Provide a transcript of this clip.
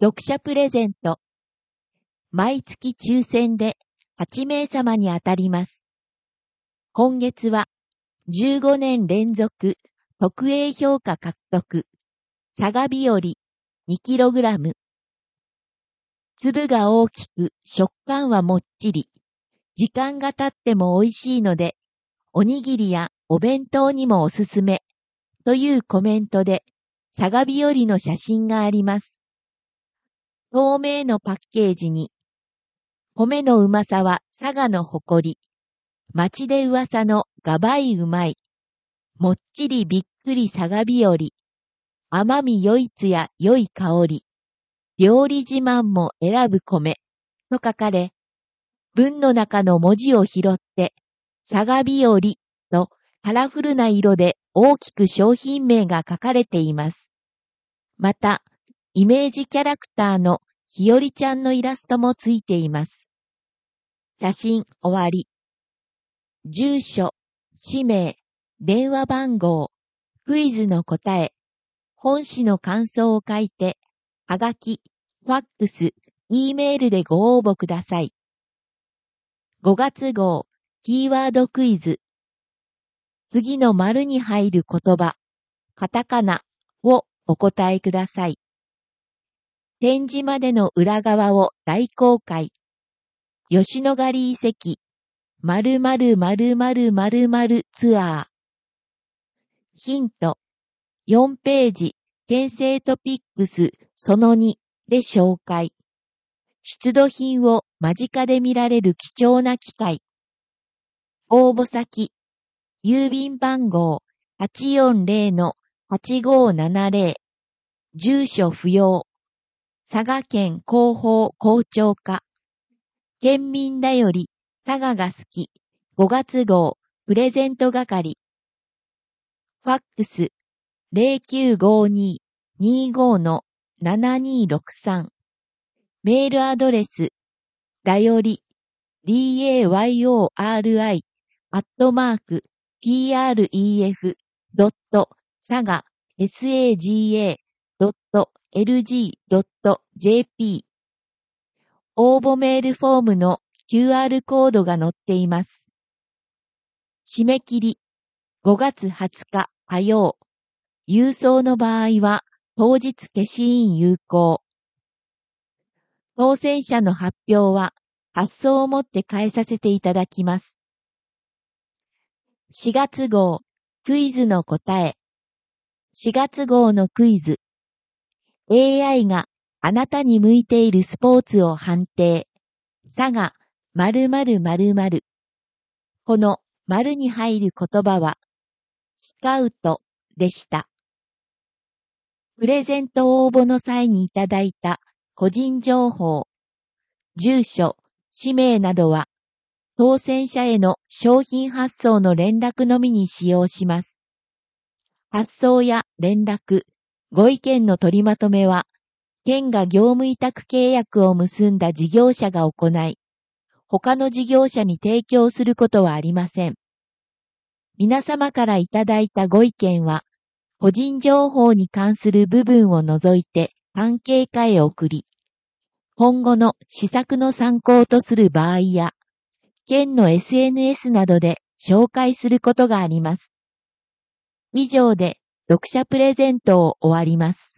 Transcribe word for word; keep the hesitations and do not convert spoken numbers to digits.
読者プレゼント。毎月抽選ではちめいさまに当たります。今月はじゅうごねん連続特 A 評価獲得。佐賀日和 にキログラム。粒が大きく食感はもっちり。時間が経っても美味しいので、おにぎりやお弁当にもおすすめ。というコメントで、佐賀日和の写真があります。透明のパッケージに、米のうまさは佐賀の誇り。町で噂のがばいうまい。もっちりびっくり佐賀日和。甘みよいつや良い香り。料理自慢も選ぶ米。と書かれ、文の中の文字を拾って、佐賀日和とカラフルな色で大きく商品名が書かれています。また、イメージキャラクターのひよりちゃんのイラストもついています。写真終わり。住所、氏名、電話番号、クイズの答え、本誌の感想を書いて、はがき、ファックス、E メールでご応募ください。ごがつ号、キーワードクイズ。次の丸に入る言葉、カタカナをお答えください。展示までの裏側を大公開。吉野ヶ里遺跡、〇〇〇〇〇〇ツアー。ヒント、よんページ、転生トピックスそのにで紹介。出土品を間近で見られる貴重な機会。応募先、郵便番号 はちよんぜろのはちごななぜろ。住所不要。佐賀県広報校長課。県民だより佐賀が好き。ごがつ号プレゼント係。ファックス ゼロきゅうごに にごのななにろくさん。メールアドレスだより ディーエーワイオーアールアイ アットマーク ピーアールイーエフ ドット 佐賀 サガ ドット エルジー ドット ジェーピー。応募メールフォームの キューアール コードが載っています。締め切りごがつはつか火曜。郵送の場合は当日消印有効。当選者の発表は発送をもって返させていただきます。しがつ号クイズの答え。しがつ号のクイズ。エーアイ があなたに向いているスポーツを判定。佐賀〇〇〇〇。この丸に入る言葉はスカウトでした。プレゼント応募の際にいただいた個人情報、住所、氏名などは当選者への商品発送の連絡のみに使用します。発送や連絡、ご意見の取りまとめは、県が業務委託契約を結んだ事業者が行い、他の事業者に提供することはありません。皆様からいただいたご意見は、個人情報に関する部分を除いて関係課へ送り、今後の施策の参考とする場合や、県の エスエヌエス などで紹介することがあります。以上で読者プレゼントを終わります。